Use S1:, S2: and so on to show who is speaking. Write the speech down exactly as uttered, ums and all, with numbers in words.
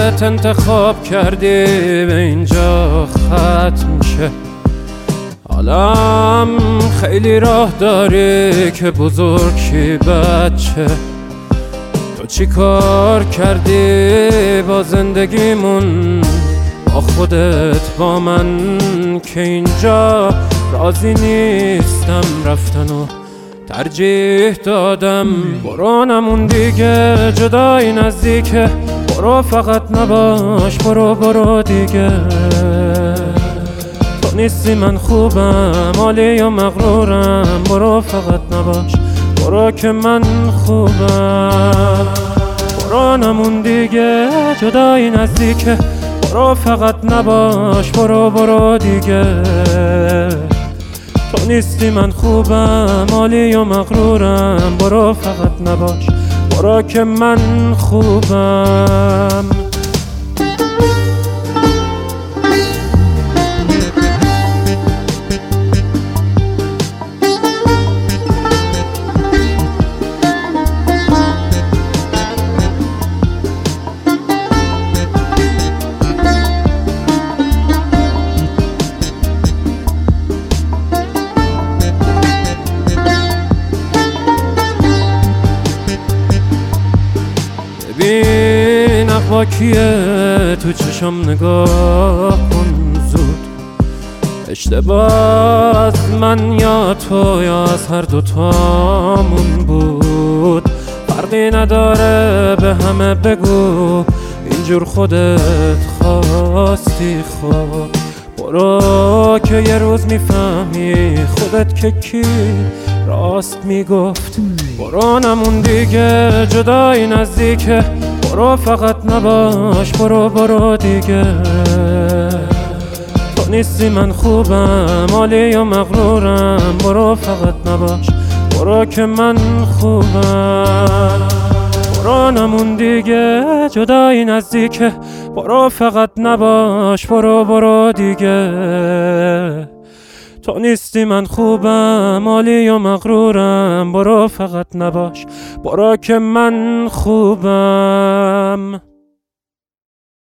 S1: خودت انتخاب کردی به اینجا ختم شه. حالم خیلی راه داری که بزرگی بچه. تو چی کار کردی با زندگیمون، با خودت با من، که اینجا راضی نیستم رفتن و ترجیح دادم. برو نمون دیگه جدایی نزدیکه، برو فقط نباش، برو برو دیگه. تو نیستی من خوبم، عالی یا مغرورم، برو فقط نباش، برو که من خوبم. برو نمون دیگه جدایی نزدیکه، برو فقط نباش، برو برو دیگه. تو نیستی من خوبم، عالی و مغرورم، برو فقط نباش، برو که من خوبم. ببین اقواکیه تو چشم نگاه کن زود. اشتباه از من یا تو یا از هر دوتامون بود، فرقی نداره به همه بگو اینجور خودت خواستی. خب برو که یه روز میفهمی خودت که کی راست میگفت. برو نمون دیگه جدایی نزدیکه، برو فقط نباش، برو برو دیگه. تو نیستی من خوبم، عالی و مغرورم، برو فقط نباش، برو که من خوبم. برو نمون دیگه جدایی نزدیکه، برو فقط نباش، برو برو دیگه. تو نیستی من خوبم، عالی و مغرورم، برو فقط نباش، برو که من خوبم.